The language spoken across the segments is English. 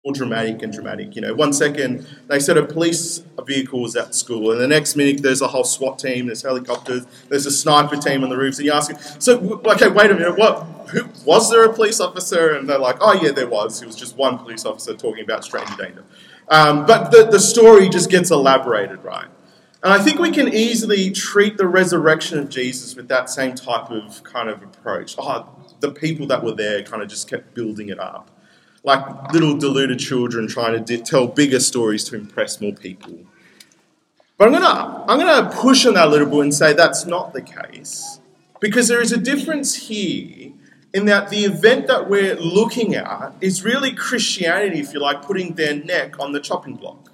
more dramatic and dramatic. You know, one second they set up police vehicles at school, and the next minute there's a whole SWAT team, there's helicopters, there's a sniper team on the roofs, and you ask, so, okay, wait a minute, was there a police officer? And they're like, oh yeah, there was. It was just one police officer talking about stranger danger. But the story just gets elaborated, right? And I think we can easily treat the resurrection of Jesus with that same type of kind of approach. The people that were there kind of just kept building it up. Like little deluded children trying to tell bigger stories to impress more people. But I'm gonna push on that a little bit and say that's not the case, because there is a difference here in that the event that we're looking at is really Christianity, if you like, putting their neck on the chopping block.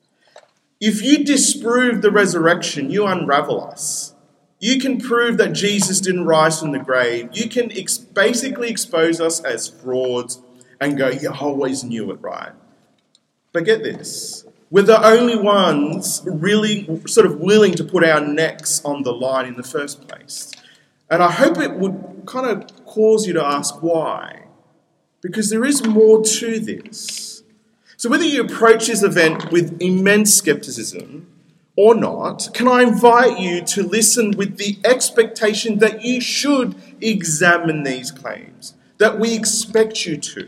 If you disprove the resurrection, you unravel us. You can prove that Jesus didn't rise from the grave. You can basically expose us as frauds and go, you always knew it, right? But get this, we're the only ones really sort of willing to put our necks on the line in the first place. And I hope it would kind of cause you to ask why. Because there is more to this. So whether you approach this event with immense skepticism or not, can I invite you to listen with the expectation that you should examine these claims, that we expect you to.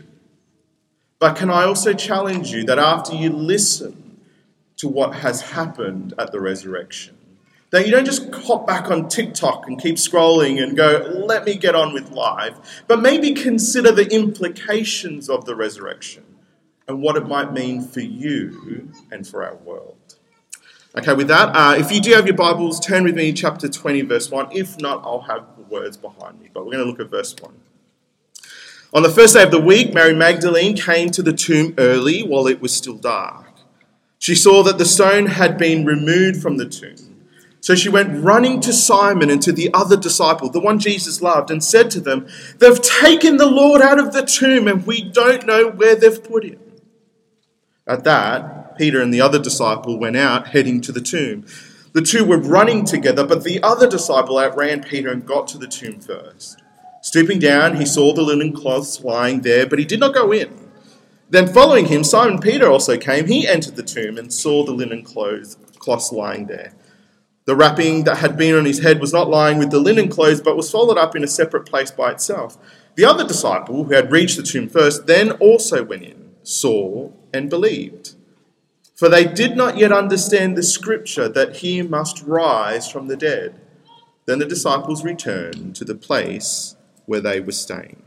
But can I also challenge you that after you listen to what has happened at the resurrection, that you don't just hop back on TikTok and keep scrolling and go, let me get on with life, but maybe consider the implications of the resurrection and what it might mean for you and for our world. Okay, with that, if you do have your Bibles, turn with me to chapter 20, verse 1. If not, I'll have the words behind me, but we're going to look at verse 1. On the first day of the week, Mary Magdalene came to the tomb early while it was still dark. She saw that the stone had been removed from the tomb. So she went running to Simon and to the other disciple, the one Jesus loved, and said to them, they've taken the Lord out of the tomb and we don't know where they've put him. At that, Peter and the other disciple went out, heading to the tomb. The two were running together, but the other disciple outran Peter and got to the tomb first. Stooping down, he saw the linen cloths lying there, but he did not go in. Then following him, Simon Peter also came. He entered the tomb and saw the linen cloths lying there. The wrapping that had been on his head was not lying with the linen clothes, but was folded up in a separate place by itself. The other disciple, who had reached the tomb first, then also went in, saw, and believed. For they did not yet understand the scripture that he must rise from the dead. Then the disciples returned to the place where they were staying.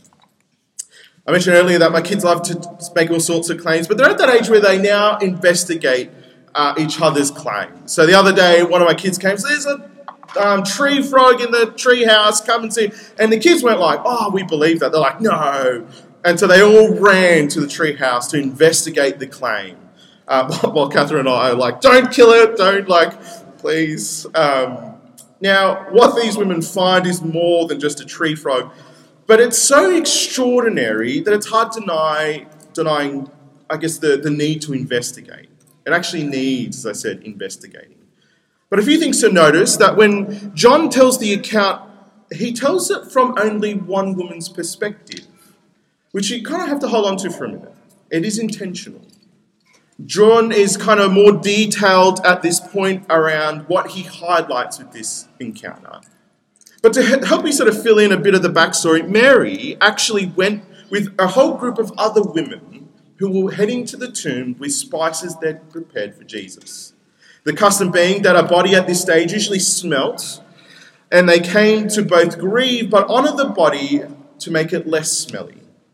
I mentioned earlier that my kids love to make all sorts of claims, but they're at that age where they now investigate each other's claims. So the other day, one of my kids came, so there's a tree frog in the tree house, come and see. And the kids weren't like, oh, we believe that. They're like, no. And so they all ran to the tree house to investigate the claim. While Catherine and I are like, don't kill it, please. Now, what these women find is more than just a tree frog, but it's so extraordinary that it's hard denying, I guess, the need to investigate. It actually needs, as I said, investigating. But a few things to notice, that when John tells the account, he tells it from only one woman's perspective, which you kind of have to hold on to for a minute. It is intentional. John is kind of more detailed at this point around what he highlights with this encounter. But to help me sort of fill in a bit of the backstory, Mary actually went with a whole group of other women who were heading to the tomb with spices they'd prepared for Jesus. The custom being that a body at this stage usually smelt, and they came to both grieve but honour the body to make it less smelly.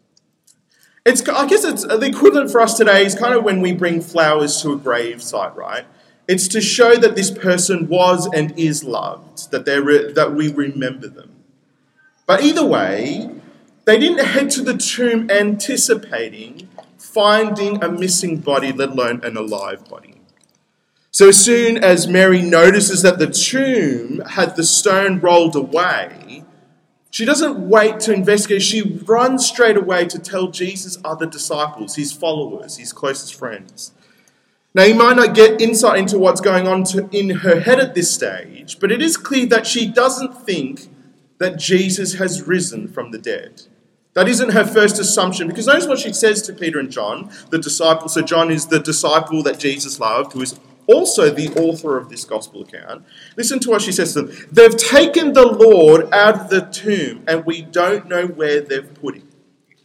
I guess it's the equivalent for us today is kind of when we bring flowers to a grave site, right? It's to show that this person was and is loved, that we remember them. But either way, they didn't head to the tomb anticipating finding a missing body, let alone an alive body. So as soon as Mary notices that the tomb had the stone rolled away, she doesn't wait to investigate. She runs straight away to tell Jesus' other disciples, his followers, his closest friends. Now, you might not get insight into what's going on in her head at this stage, but it is clear that she doesn't think that Jesus has risen from the dead. That isn't her first assumption, because notice what she says to Peter and John, the disciple. So John is the disciple that Jesus loved, who is also the author of this gospel account. Listen to what she says to them. They've taken the Lord out of the tomb, and we don't know where they've put him.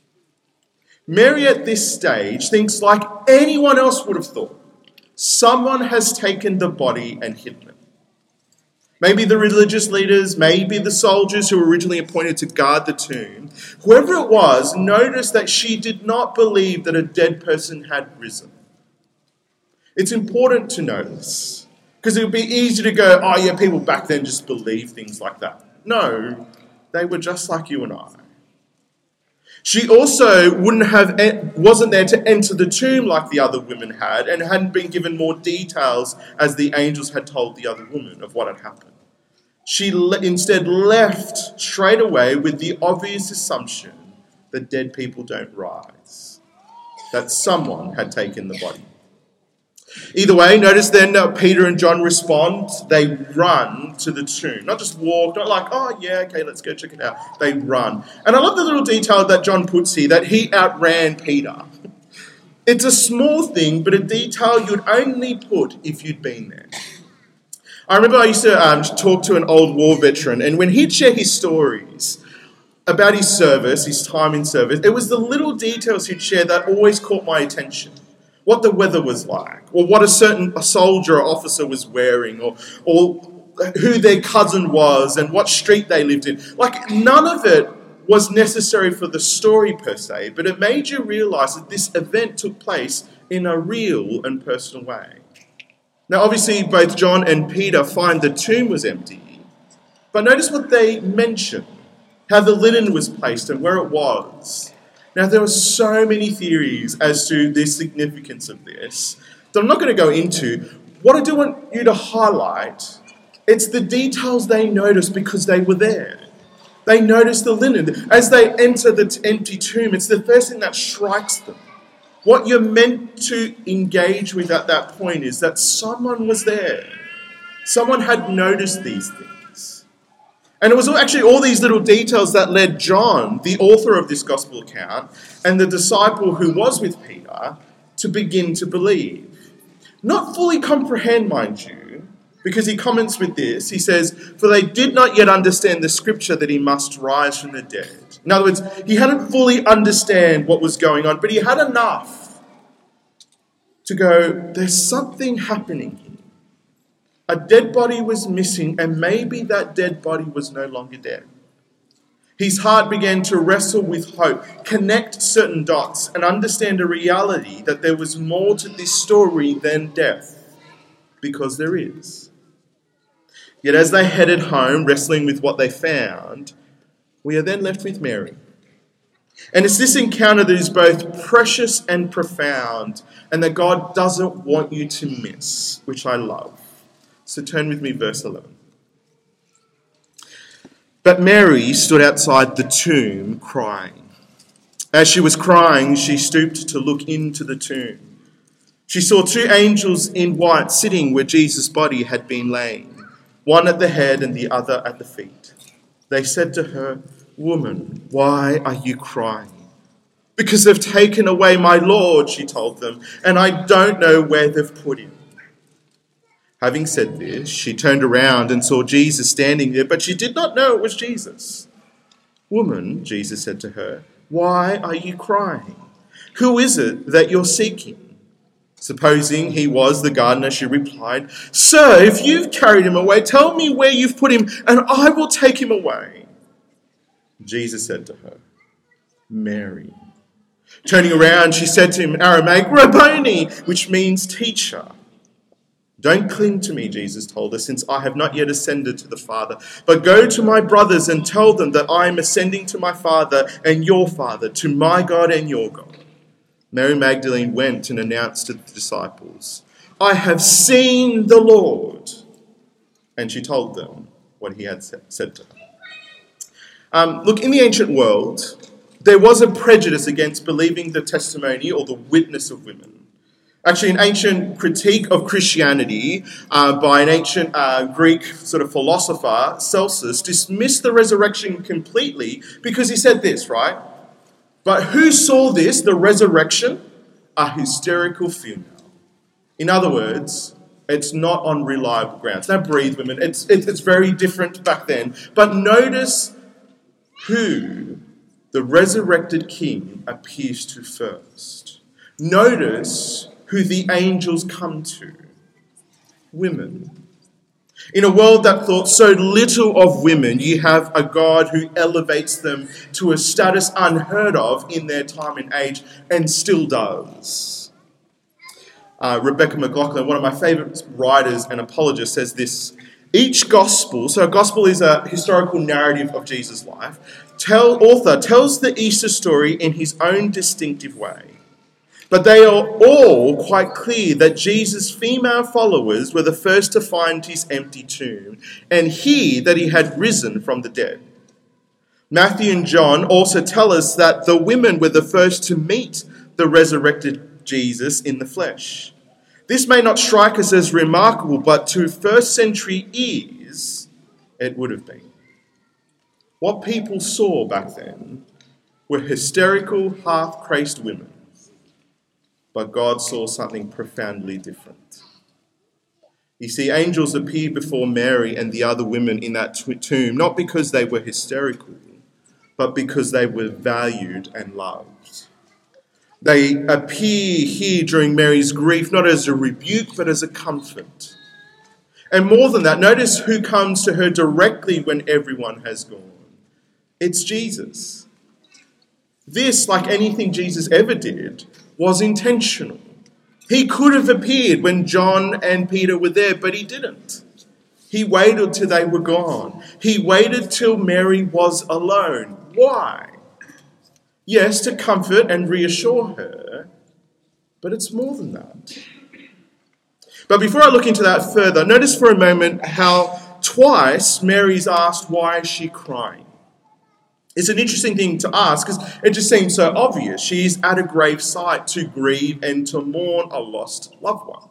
Mary at this stage thinks like anyone else would have thought. Someone has taken the body and hidden it. Maybe the religious leaders, maybe the soldiers who were originally appointed to guard the tomb. Whoever it was, noticed that she did not believe that a dead person had risen. It's important to notice, because it would be easy to go, oh yeah, people back then just believed things like that. No, they were just like you and I. She also wasn't there to enter the tomb like the other women had, and hadn't been given more details as the angels had told the other woman of what had happened. She instead left straight away with the obvious assumption that dead people don't rise, that someone had taken the body. Either way, notice then Peter and John respond. They run to the tomb. Not just walk, not like, oh yeah, okay, let's go check it out. They run. And I love the little detail that John puts here, that he outran Peter. It's a small thing, but a detail you'd only put if you'd been there. I remember I used to talk to an old war veteran, and when he'd share his stories about his service, his time in service, it was the little details he'd share that always caught my attention. What the weather was like, or what a soldier or officer was wearing, or who their cousin was, and what street they lived in. Like, none of it was necessary for the story per se, but it made you realise that this event took place in a real and personal way. Now, obviously, both John and Peter find the tomb was empty, but notice what they mention, how the linen was placed and where it was. Now, there are so many theories as to the significance of this that I'm not going to go into. What I do want you to highlight, it's the details they noticed because they were there. They noticed the linen. As they enter the empty tomb, it's the first thing that strikes them. What you're meant to engage with at that point is that someone was there. Someone had noticed these things. And it was actually all these little details that led John, the author of this gospel account, and the disciple who was with Peter, to begin to believe. Not fully comprehend, mind you, because he comments with this. He says, for they did not yet understand the scripture that he must rise from the dead. In other words, he hadn't fully understand what was going on, but he had enough to go, there's something happening here. A dead body was missing, and maybe that dead body was no longer dead. His heart began to wrestle with hope, connect certain dots, and understand a reality that there was more to this story than death, because there is. Yet as they headed home, wrestling with what they found, we are then left with Mary. And it's this encounter that is both precious and profound, and that God doesn't want you to miss, which I love. So turn with me, verse 11. But Mary stood outside the tomb crying. As she was crying, she stooped to look into the tomb. She saw two angels in white sitting where Jesus' body had been laying, one at the head and the other at the feet. They said to her, "Woman, why are you crying?" "Because they've taken away my Lord," she told them, "and I don't know where they've put him." Having said this, she turned around and saw Jesus standing there, but she did not know it was Jesus. "Woman," Jesus said to her, "why are you crying? Who is it that you're seeking?" Supposing he was the gardener, she replied, "Sir, if you've carried him away, tell me where you've put him, and I will take him away." Jesus said to her, "Mary." Turning around, she said to him in Aramaic, "Rabboni," which means teacher. "Don't cling to me," Jesus told her, "since I have not yet ascended to the Father. But go to my brothers and tell them that I am ascending to my Father and your Father, to my God and your God." Mary Magdalene went and announced to the disciples, "I have seen the Lord." And she told them what he had said to her. Look, in the ancient world, there was a prejudice against believing the testimony or the witness of women. Actually, an ancient critique of Christianity by an ancient Greek sort of philosopher, Celsus, dismissed the resurrection completely because he said this, right? But who saw this, the resurrection? A hysterical female. In other words, it's not on reliable grounds. Now breathe, women. It's very different back then. But notice who the resurrected king appears to first. Notice who the angels come to. Women. In a world that thought so little of women, you have a God who elevates them to a status unheard of in their time and age, and still does. Rebecca McLaughlin, one of my favourite writers and apologists, says this: each gospel, so a gospel is a historical narrative of Jesus' life, author tells the Easter story in his own distinctive way. But they are all quite clear that Jesus' female followers were the first to find his empty tomb and hear that he had risen from the dead. Matthew and John also tell us that the women were the first to meet the resurrected Jesus in the flesh. This may not strike us as remarkable, but to first century ears, it would have been. What people saw back then were hysterical, half-crazed women. But God saw something profoundly different. You see, angels appeared before Mary and the other women in that tomb, not because they were hysterical, but because they were valued and loved. They appear here during Mary's grief, not as a rebuke, but as a comfort. And more than that, notice who comes to her directly when everyone has gone. It's Jesus. This, like anything Jesus ever did, was intentional. He could have appeared when John and Peter were there, but he didn't. He waited till they were gone. He waited till Mary was alone. Why? Yes, to comfort and reassure her, but it's more than that. But before I look into that further, notice for a moment how twice Mary's asked, why is she crying? It's an interesting thing to ask because it just seems so obvious. She's at a gravesite to grieve and to mourn a lost loved one.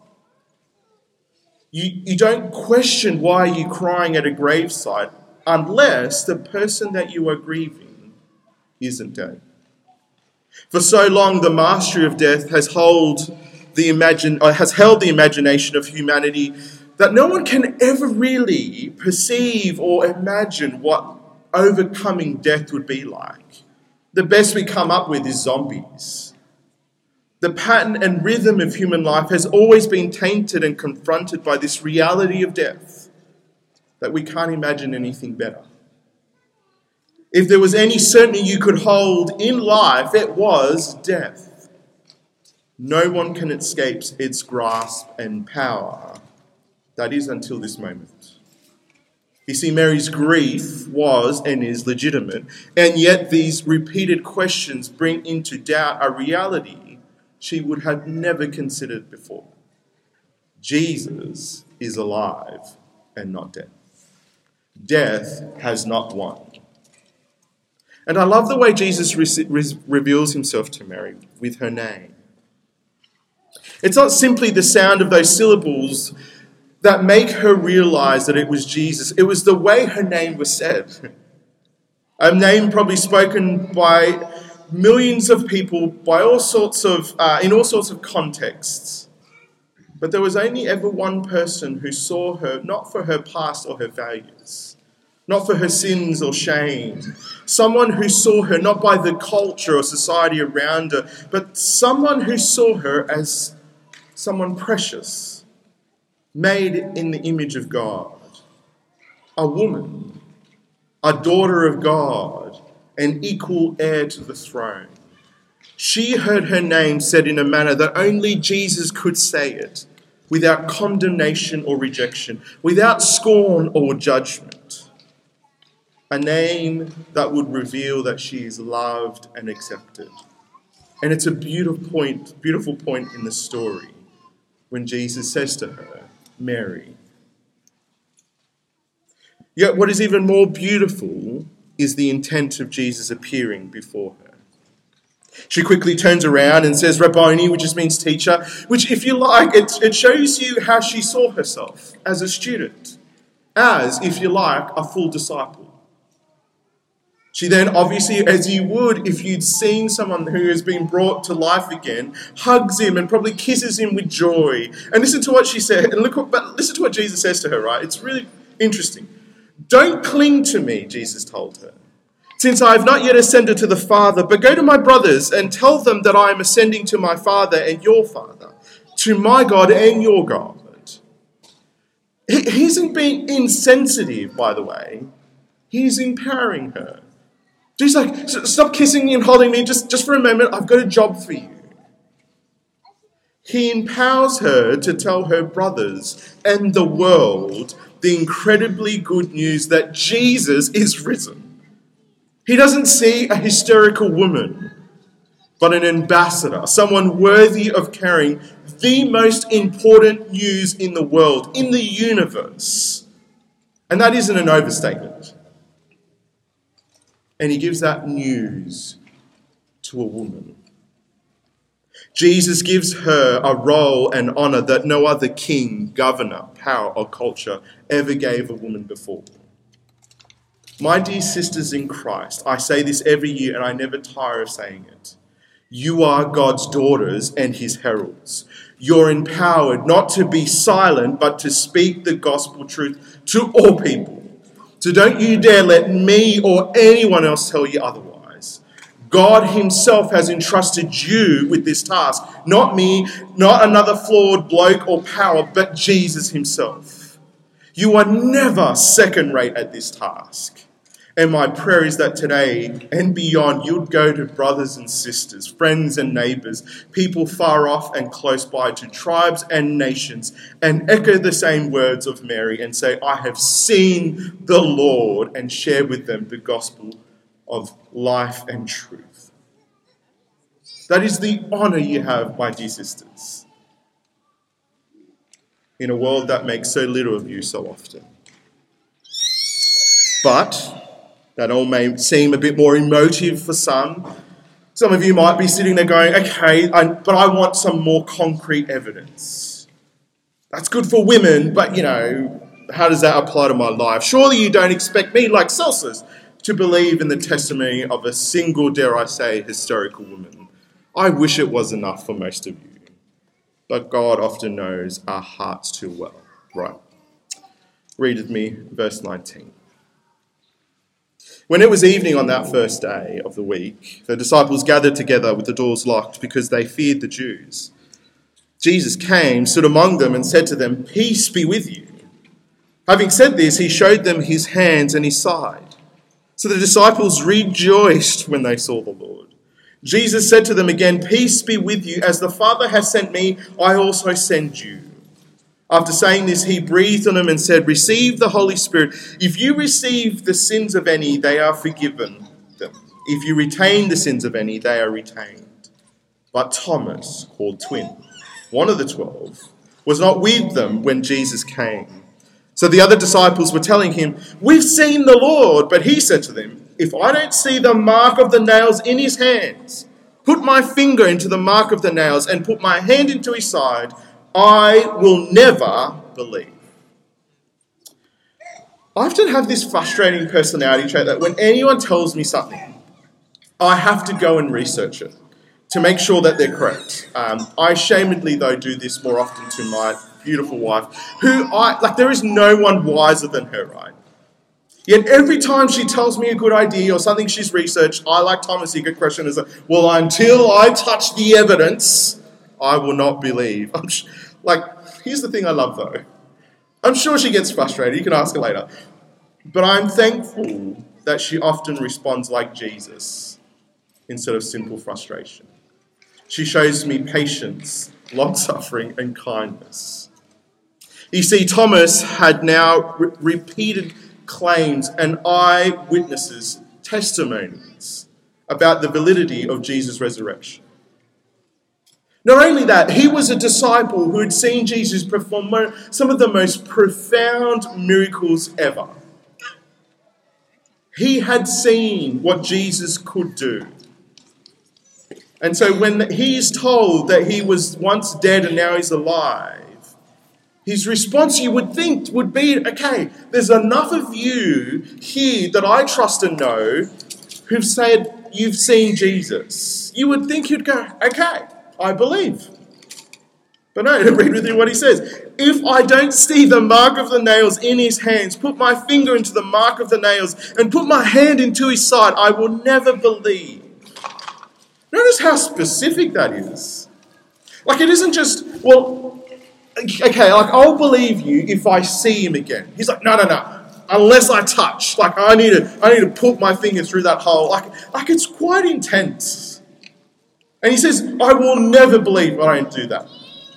You don't question why you're crying at a gravesite unless the person that you are grieving isn't dead. For so long, the mastery of death has held the imagination of humanity that no one can ever really perceive or imagine what overcoming death would be like. The best we come up with is zombies. The pattern and rhythm of human life has always been tainted and confronted by this reality of death, that we can't imagine anything better. If there was any certainty you could hold in life, it was death. No one can escape its grasp and power. That is until this moment. You see, Mary's grief was and is legitimate, and yet these repeated questions bring into doubt a reality she would have never considered before. Jesus is alive and not dead. Death has not won. And I love the way Jesus reveals himself to Mary with her name. It's not simply the sound of those syllables that make her realize that it was Jesus. It was the way her name was said. A name probably spoken by millions of people by in all sorts of contexts. But there was only ever one person who saw her not for her past or her values, not for her sins or shame. Someone who saw her not by the culture or society around her, but someone who saw her as someone precious, made in the image of God, a woman, a daughter of God, an equal heir to the throne. She heard her name said in a manner that only Jesus could say it, without condemnation or rejection, without scorn or judgment. A name that would reveal that she is loved and accepted. And it's a beautiful point in the story when Jesus says to her, Mary. Yet what is even more beautiful is the intent of Jesus appearing before her. She quickly turns around and says, Rabboni, which just means teacher, which, if you like, it shows you how she saw herself as a student, as, if you like, a full disciple. She then, obviously, as you would if you'd seen someone who has been brought to life again, hugs him and probably kisses him with joy. And listen to what she said. And listen to what Jesus says to her, right? It's really interesting. Don't cling to me, Jesus told her, since I have not yet ascended to the Father, but go to my brothers and tell them that I am ascending to my Father and your Father, to my God and your God. He isn't being insensitive, by the way. He's empowering her. He's like, stop kissing me and holding me just for a moment. I've got a job for you. He empowers her to tell her brothers and the world the incredibly good news that Jesus is risen. He doesn't see a hysterical woman, but an ambassador, someone worthy of carrying the most important news in the world, in the universe. And that isn't an overstatement. And he gives that news to a woman. Jesus gives her a role and honour that no other king, governor, power or culture ever gave a woman before. My dear sisters in Christ, I say this every year and I never tire of saying it. You are God's daughters and his heralds. You're empowered not to be silent, but to speak the gospel truth to all people. So don't you dare let me or anyone else tell you otherwise. God himself has entrusted you with this task. Not me, not another flawed bloke or power, but Jesus himself. You are never second rate at this task. And my prayer is that today and beyond, you'd go to brothers and sisters, friends and neighbours, people far off and close by, to tribes and nations, and echo the same words of Mary and say, I have seen the Lord, and share with them the gospel of life and truth. That is the honour you have, my dear sisters, in a world that makes so little of you so often. But that all may seem a bit more emotive for some. Some of you might be sitting there going, okay, but I want some more concrete evidence. That's good for women, but, how does that apply to my life? Surely you don't expect me, like Celsus, to believe in the testimony of a single, dare I say, hysterical woman. I wish it was enough for most of you. But God often knows our hearts too well. Right. Read with me verse 19. When it was evening on that first day of the week, the disciples gathered together with the doors locked because they feared the Jews. Jesus came, stood among them, and said to them, Peace be with you. Having said this, he showed them his hands and his side. So the disciples rejoiced when they saw the Lord. Jesus said to them again, Peace be with you. As the Father has sent me, I also send you. After saying this, he breathed on them and said, Receive the Holy Spirit. If you receive the sins of any, they are forgiven them. If you retain the sins of any, they are retained. But Thomas, called Twin, one of the 12, was not with them when Jesus came. So the other disciples were telling him, We've seen the Lord. But he said to them, If I don't see the mark of the nails in his hands, put my finger into the mark of the nails, and put my hand into his side, I will never believe. I often have this frustrating personality trait that when anyone tells me something, I have to go and research it to make sure that they're correct. I shamedly, though, do this more often to my beautiful wife, who there is no one wiser than her, right? Yet every time she tells me a good idea or something she's researched, I, like Thomas, get questioned as, well, until I touch the evidence, I will not believe. Here's the thing I love, though. I'm sure she gets frustrated. You can ask her later. But I'm thankful that she often responds like Jesus instead of simple frustration. She shows me patience, long-suffering, and kindness. You see, Thomas had now repeated claims and eyewitnesses' testimonies about the validity of Jesus' resurrection. Not only that, he was a disciple who had seen Jesus perform some of the most profound miracles ever. He had seen what Jesus could do. And so when he is told that he was once dead and now he's alive, his response, you would think, would be, okay, there's enough of you here that I trust and know who've said, you've seen Jesus, you would think you'd go, okay, I believe. But no, read with you what he says. If I don't see the mark of the nails in his hands, put my finger into the mark of the nails, and put my hand into his side, I will never believe. Notice how specific that is. Like, it isn't just, well, okay, like, I'll believe you if I see him again. He's like, no. Unless I touch. Like, I need to put my finger through that hole. Like it's quite intense. And he says, I will never believe if I don't do that.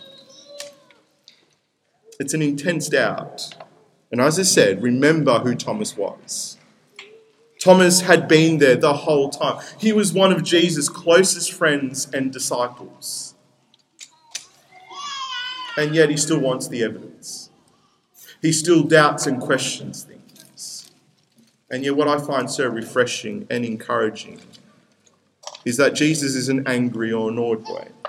It's an intense doubt. And as I said, remember who Thomas was. Thomas had been there the whole time. He was one of Jesus' closest friends and disciples. And yet he still wants the evidence. He still doubts and questions things. And yet what I find so refreshing and encouraging is that Jesus isn't angry or annoyed by it.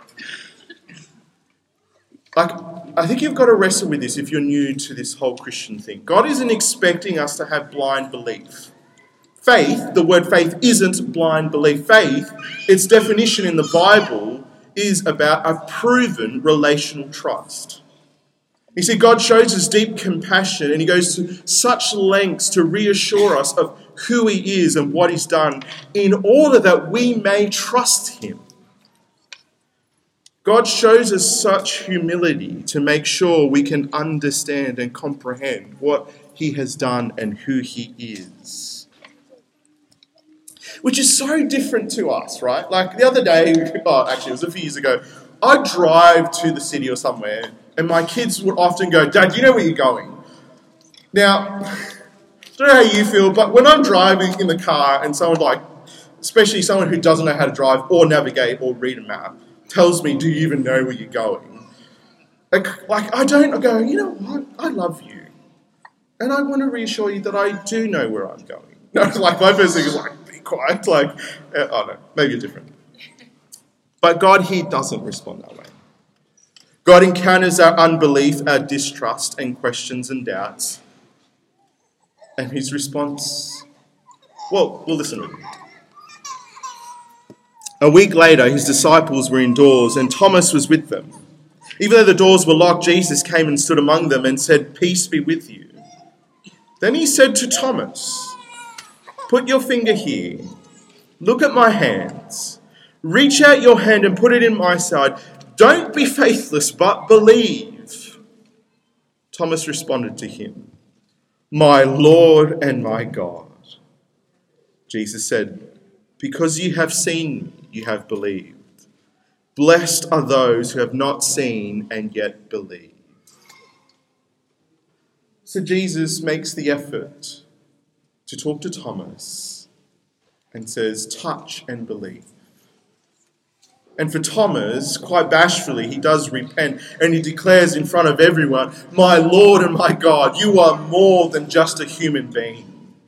Like, I think you've got to wrestle with this if you're new to this whole Christian thing. God isn't expecting us to have blind belief. Faith, the word faith, isn't blind belief. Faith, its definition in the Bible, is about a proven relational trust. You see, God shows us deep compassion and he goes to such lengths to reassure us of who he is and what he's done in order that we may trust him. God shows us such humility to make sure we can understand and comprehend what he has done and who he is. Which is so different to us, right? Like the other day, it was a few years ago, I'd drive to the city or somewhere and my kids would often go, Dad, do you know where you're going? Now, I don't know how you feel, but when I'm driving in the car and someone especially someone who doesn't know how to drive or navigate or read a map, tells me, do you even know where you're going? I go, you know what? I love you. And I want to reassure you that I do know where I'm going. No, my first thing is be quiet. No, maybe you're different. But God here doesn't respond that way. God encounters our unbelief, our distrust and questions and doubts. And his response, well, we'll listen to him. A week later, his disciples were indoors and Thomas was with them. Even though the doors were locked, Jesus came and stood among them and said, "Peace be with you." Then he said to Thomas, "Put your finger here. Look at my hands. Reach out your hand and put it in my side. Don't be faithless, but believe." Thomas responded to him, "My Lord and my God." Jesus said, "Because you have seen me, you have believed. Blessed are those who have not seen and yet believe." So Jesus makes the effort to talk to Thomas and says, "Touch and believe." And for Thomas, quite bashfully, he does repent and he declares in front of everyone, "My Lord and my God, you are more than just a human being.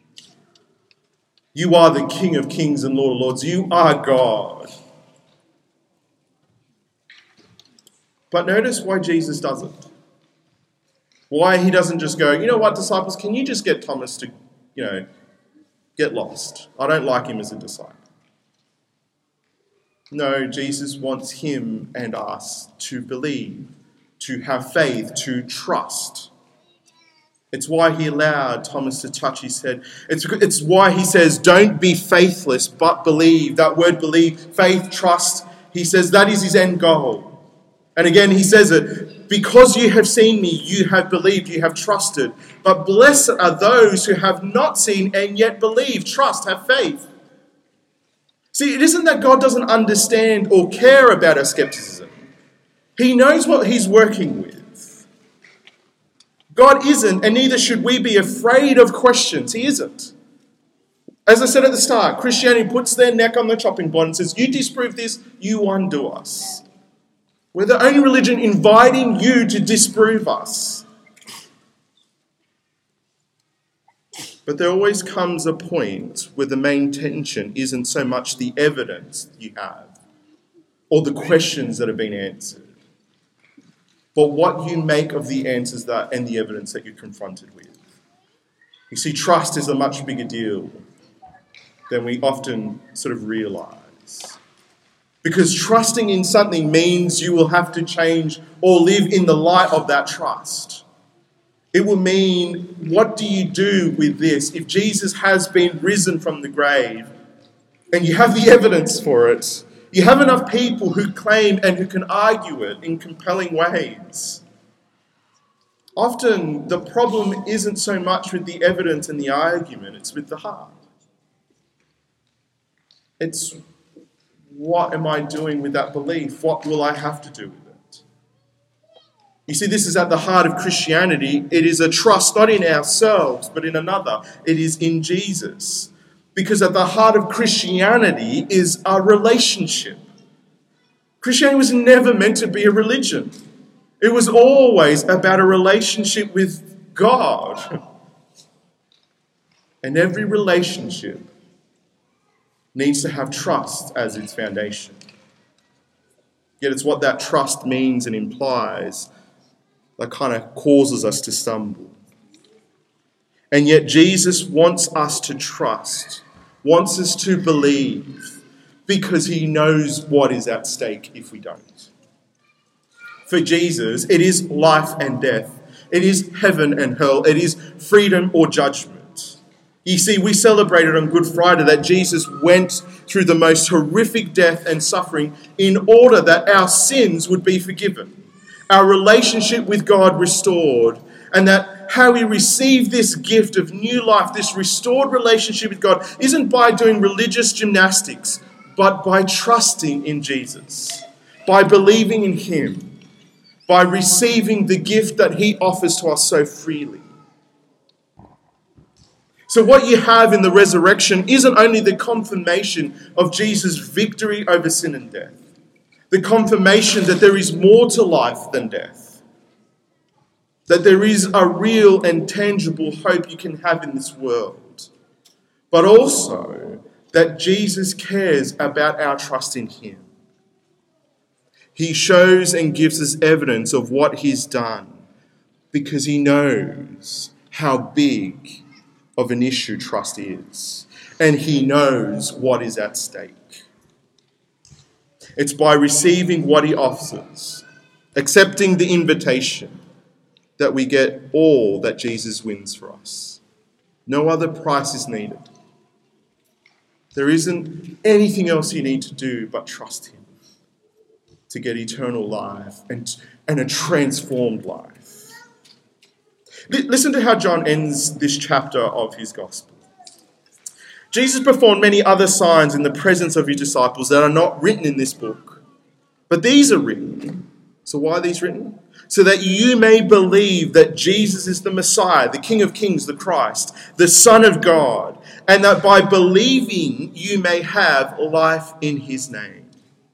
You are the King of kings and Lord of lords. You are God." But notice why Jesus doesn't. Why he doesn't just go, "You know what, disciples, can you just get Thomas to, get lost? I don't like him as a disciple." No, Jesus wants him and us to believe, to have faith, to trust. It's why he allowed Thomas to touch his head. It's why he says, "Don't be faithless, but believe." That word believe, faith, trust, he says that is his end goal. And again, he says it, "Because you have seen me, you have believed, you have trusted. But blessed are those who have not seen and yet believe." Trust, have faith. See, it isn't that God doesn't understand or care about our skepticism. He knows what he's working with. God isn't, and neither should we be afraid of questions. He isn't. As I said at the start, Christianity puts their neck on the chopping block and says, "You disprove this, you undo us." We're the only religion inviting you to disprove us. But there always comes a point where the main tension isn't so much the evidence you have or the questions that have been answered, but what you make of the answers and the evidence that you're confronted with. You see, trust is a much bigger deal. than we often sort of realise. Because trusting in something means you will have to change or live in the light of that trust. It will mean, what do you do with this? If Jesus has been risen from the grave and you have the evidence for it, you have enough people who claim and who can argue it in compelling ways. Often the problem isn't so much with the evidence and the argument, it's with the heart. It's, what am I doing with that belief? What will I have to do with it? You see, this is at the heart of Christianity. It is a trust not in ourselves, but in another. It is in Jesus. Because at the heart of Christianity is a relationship. Christianity was never meant to be a religion. It was always about a relationship with God. And every relationship needs to have trust as its foundation. Yet it's what that trust means and implies that kind of causes us to stumble. And yet Jesus wants us to trust, wants us to believe, because he knows what is at stake if we don't. For Jesus, it is life and death. It is heaven and hell. It is freedom or judgment. You see, we celebrated on Good Friday that Jesus went through the most horrific death and suffering in order that our sins would be forgiven, our relationship with God restored, and that how we receive this gift of new life, this restored relationship with God, isn't by doing religious gymnastics, but by trusting in Jesus, by believing in him, by receiving the gift that he offers to us so freely. So what you have in the resurrection isn't only the confirmation of Jesus' victory over sin and death, the confirmation that there is more to life than death, that there is a real and tangible hope you can have in this world, but also that Jesus cares about our trust in him. He shows and gives us evidence of what he's done because he knows how big of an issue trust is, and he knows what is at stake. It's by receiving what he offers, accepting the invitation, that we get all that Jesus wins for us. No other price is needed. There isn't anything else you need to do but trust him to get eternal life and a transformed life. Listen to how John ends this chapter of his gospel. Jesus performed many other signs in the presence of his disciples that are not written in this book. But these are written. So why are these written? So that you may believe that Jesus is the Messiah, the King of Kings, the Christ, the Son of God, and that by believing you may have life in his name.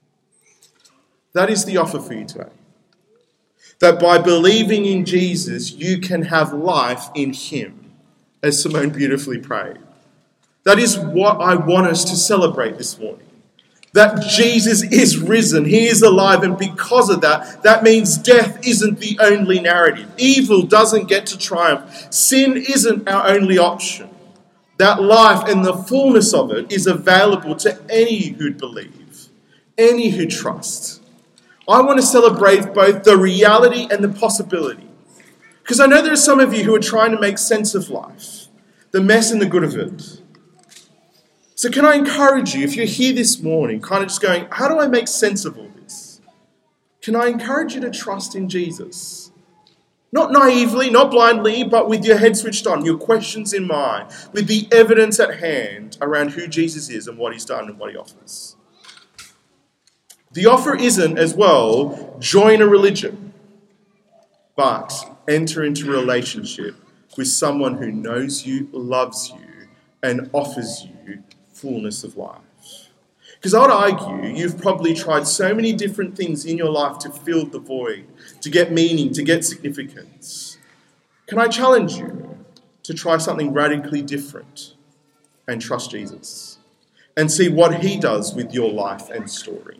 That is the offer for you today. That by believing in Jesus, you can have life in him, as Simone beautifully prayed. That is what I want us to celebrate this morning. That Jesus is risen, he is alive, and because of that, that means death isn't the only narrative. Evil doesn't get to triumph. Sin isn't our only option. That life and the fullness of it is available to any who believe, any who trust. I want to celebrate both the reality and the possibility. Because I know there are some of you who are trying to make sense of life, the mess and the good of it. So can I encourage you, if you're here this morning, kind of just going, how do I make sense of all this? Can I encourage you to trust in Jesus? Not naively, not blindly, but with your head switched on, your questions in mind, with the evidence at hand around who Jesus is and what he's done and what he offers. The offer isn't, as well, join a religion, but enter into a relationship with someone who knows you, loves you, and offers you fullness of life. Because I would argue you've probably tried so many different things in your life to fill the void, to get meaning, to get significance. Can I challenge you to try something radically different and trust Jesus and see what he does with your life and story?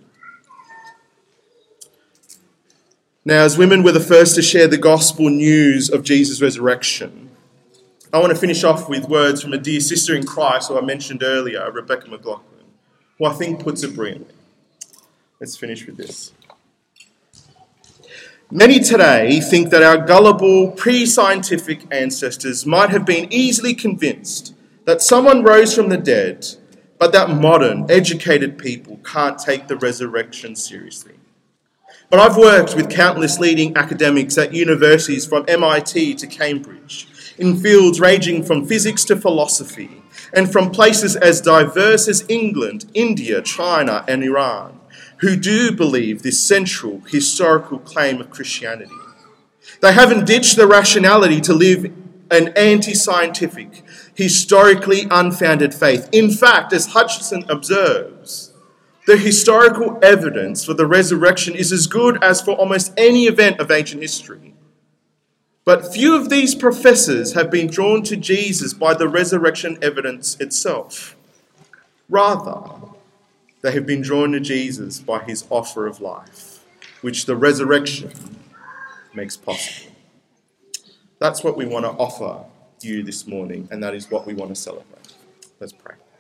Now, as women were the first to share the gospel news of Jesus' resurrection, I want to finish off with words from a dear sister in Christ who I mentioned earlier, Rebecca McLaughlin, who I think puts it brilliantly. Let's finish with this. Many today think that our gullible, pre-scientific ancestors might have been easily convinced that someone rose from the dead, but that modern, educated people can't take the resurrection seriously. But I've worked with countless leading academics at universities from MIT to Cambridge, in fields ranging from physics to philosophy, and from places as diverse as England, India, China, and Iran, who do believe this central historical claim of Christianity. They haven't ditched the rationality to live an anti-scientific, historically unfounded faith. In fact, as Hutcheson observes, the historical evidence for the resurrection is as good as for almost any event of ancient history. But few of these professors have been drawn to Jesus by the resurrection evidence itself. Rather, they have been drawn to Jesus by his offer of life, which the resurrection makes possible. That's what we want to offer you this morning, and that is what we want to celebrate. Let's pray.